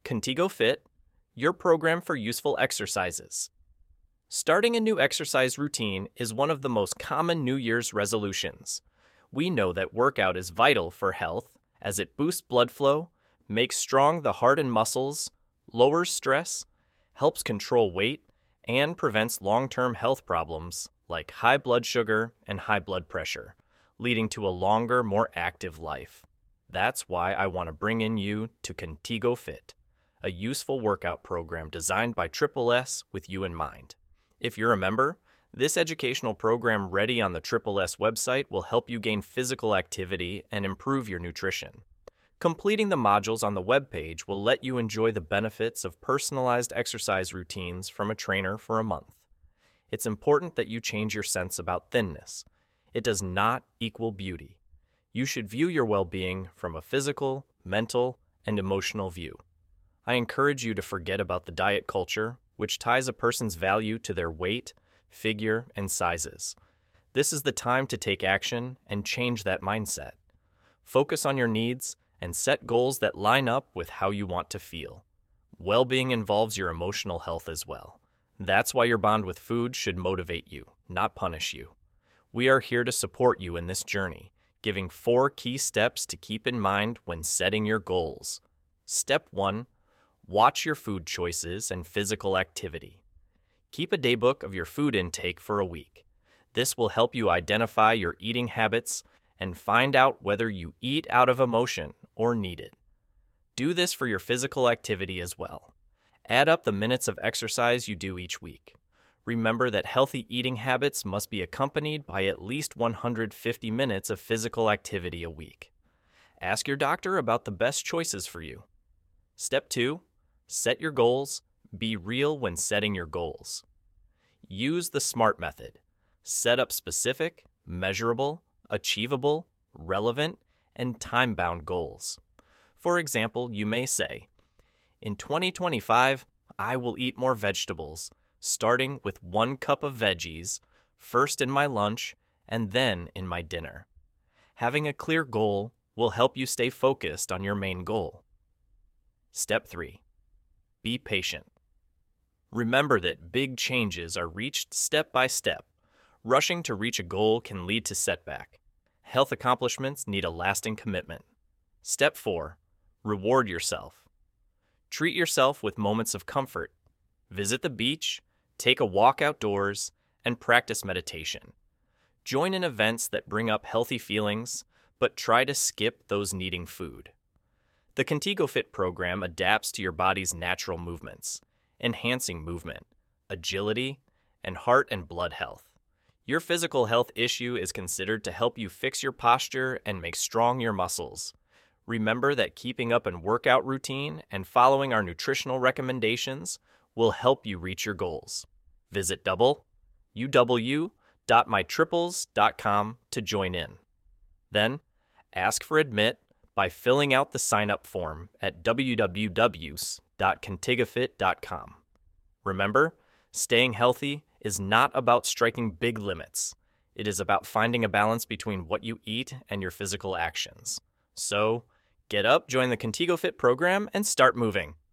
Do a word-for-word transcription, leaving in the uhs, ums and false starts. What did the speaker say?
Contigo Fit, your program for useful exercises. Starting a new exercise routine is one of the most common New Year's resolutions. We know that workout is vital for health as it boosts blood flow, makes strong the heart and muscles, lowers stress, helps control weight, and prevents long-term health problems like high blood sugar and high blood pressure, leading to a longer, more active life. That's why I want to bring in you to Contigo Fit, a useful workout program designed by Triple S with you in mind. If you're a member, this educational program ready on the Triple S website will help you gain physical activity and improve your nutrition. Completing the modules on the webpage will let you enjoy the benefits of personalized exercise routines from a trainer for a month. It's important that you change your sense about thinness. It does not equal beauty. You should view your well-being from a physical, mental, and emotional view. I encourage you to forget about the diet culture, which ties a person's value to their weight, figure, and sizes. This is the time to take action and change that mindset. Focus on your needs and set goals that line up with how you want to feel. Well-being involves your emotional health as well. That's why your bond with food should motivate you, not punish you. We are here to support you in this journey, giving four key steps to keep in mind when setting your goals. Step one, watch your food choices and physical activity. Keep a daybook of your food intake for a week. This will help you identify your eating habits and find out whether you eat out of emotion or need it. Do this for your physical activity as well. Add up the minutes of exercise you do each week. Remember that healthy eating habits must be accompanied by at least one hundred fifty minutes of physical activity a week. Ask your doctor about the best choices for you. Step two, set your goals. Be real when setting your goals. Use the SMART method. Set up specific, measurable, achievable, relevant, and time-bound goals. For example, you may say, in twenty twenty-five, I will eat more vegetables, starting with one cup of veggies, first in my lunch and then in my dinner. Having a clear goal will help you stay focused on your main goal. Step three, be patient. Remember that big changes are reached step by step. Rushing to reach a goal can lead to setback. Health accomplishments need a lasting commitment. Step four, reward yourself. Treat yourself with moments of comfort. Visit the beach, take a walk outdoors, and practice meditation. Join in events that bring up healthy feelings, but try to skip those needing food. The Contigo Fit program adapts to your body's natural movements, enhancing movement, agility, and heart and blood health. Your physical health issue is considered to help you fix your posture and make strong your muscles. Remember that keeping up a workout routine and following our nutritional recommendations will help you reach your goals. Visit w w w dot my triples dot com to join in. Then, ask for admit by filling out the sign-up form at w w w dot contigofit dot com. Remember, staying healthy is not about striking big limits. It is about finding a balance between what you eat and your physical actions. So, get up, join the Contigo Fit program, and start moving.